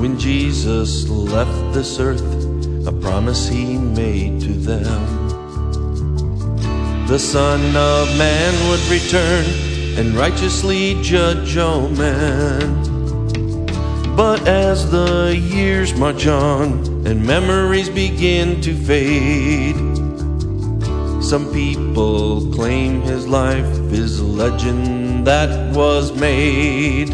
When Jesus left this earth, a promise he made to them. The Son of Man would return and righteously judge all men. But as the years march on and memories begin to fade, some people claim his life is a legend that was made.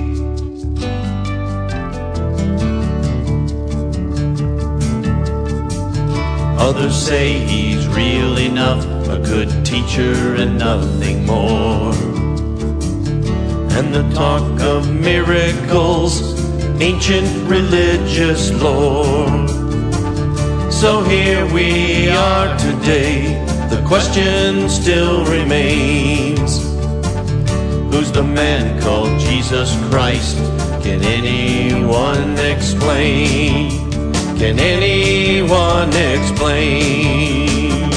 Others say he's real enough, a good teacher and nothing more. And the talk of miracles, ancient religious lore. So here we are today, the question still remains: who's the man called Jesus Christ? Can anyone explain? Can anyone explain?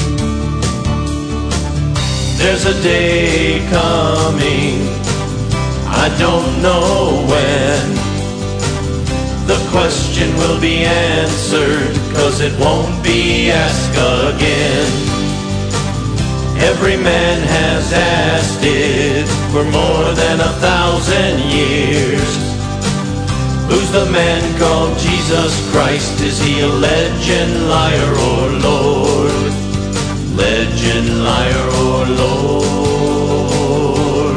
There's a day coming, I don't know when, the question will be answered, 'cause it won't be asked again. Every man has asked it for more than 1,000 years. Who's the man called Jesus Christ? Is he a legend, liar, or Lord? Legend, liar, or Lord?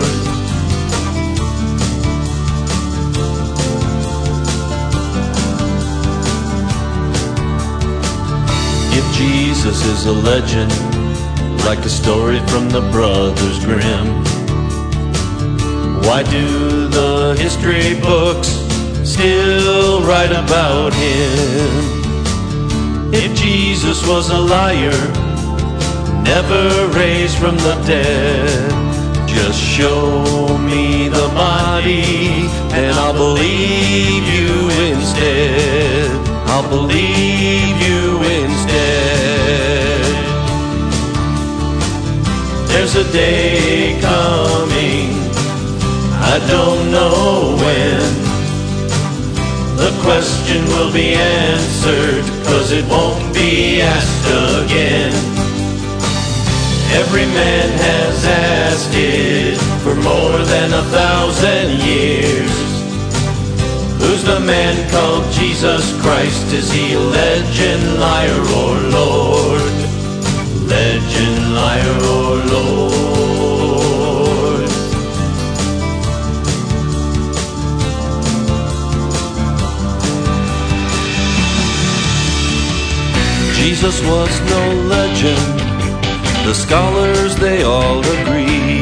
If Jesus is a legend, like a story from the Brothers Grimm, why do the history books still write about him? If Jesus was a liar, never raised from the dead, just show me the body and I'll believe you instead. I'll believe you instead. There's a day coming, I don't know when, the question will be answered, 'cause it won't be asked again. Every man has asked it for more than 1,000 years. Who's the man called Jesus Christ? Is he a legend, liar, or Lord? Legend, liar, or Lord? Jesus was no legend, the scholars they all agree.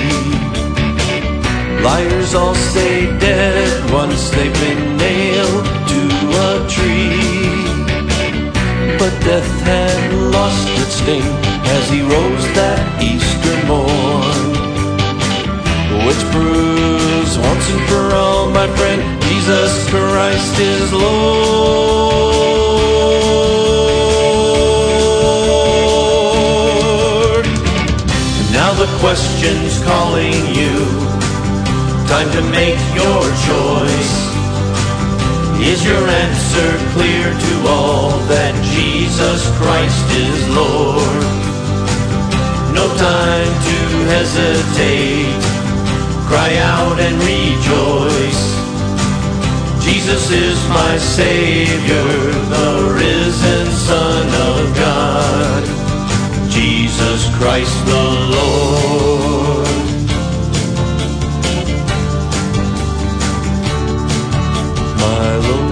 Liars all say dead once they've been nailed to a tree. But death had lost its sting as he rose that Easter morn, which proves once and for all, my friend, Jesus Christ is Lord. Now the question's calling you, time to make your choice. Is your answer clear to all that Jesus Christ is Lord? No time to hesitate, cry out and rejoice. Jesus is my Savior, the risen Son of God, Jesus Christ the Lord. My Lord.